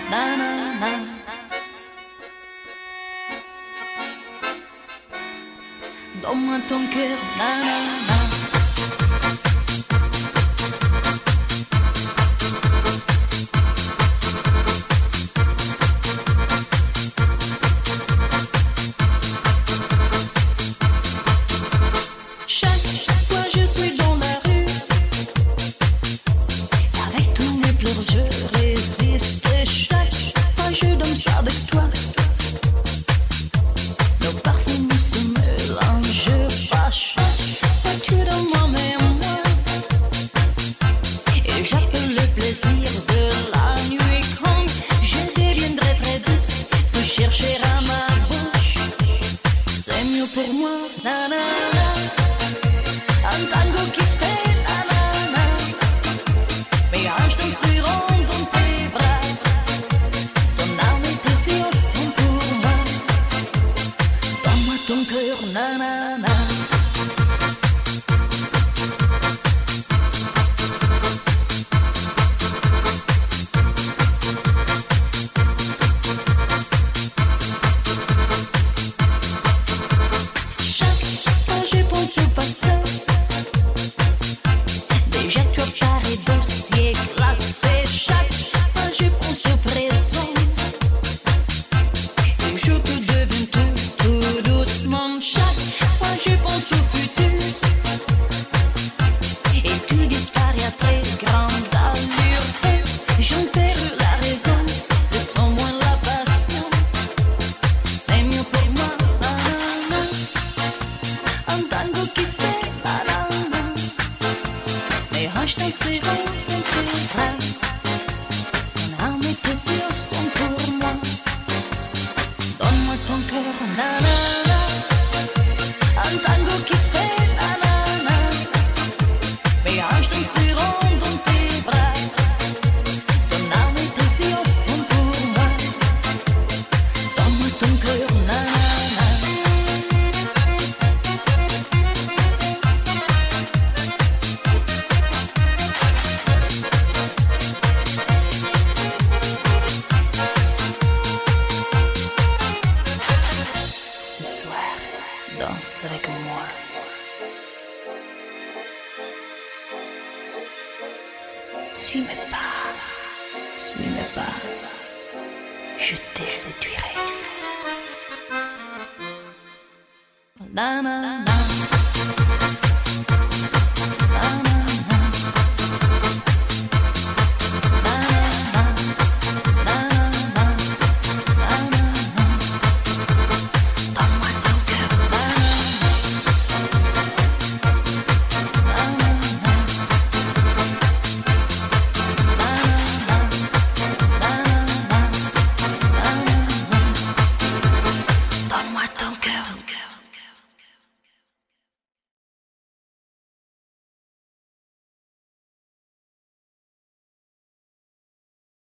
nanana. Donne-moi ton cœur, nanana. Pour moi, nanana, un tango qui fait nanana, mes hanches danseront dans tes bras, ton âme et tes yeux sont pour moi, donne-moi ton cœur, nanana. Danse avec moi. Suis mes pas, je te séduirai. Na, na, na.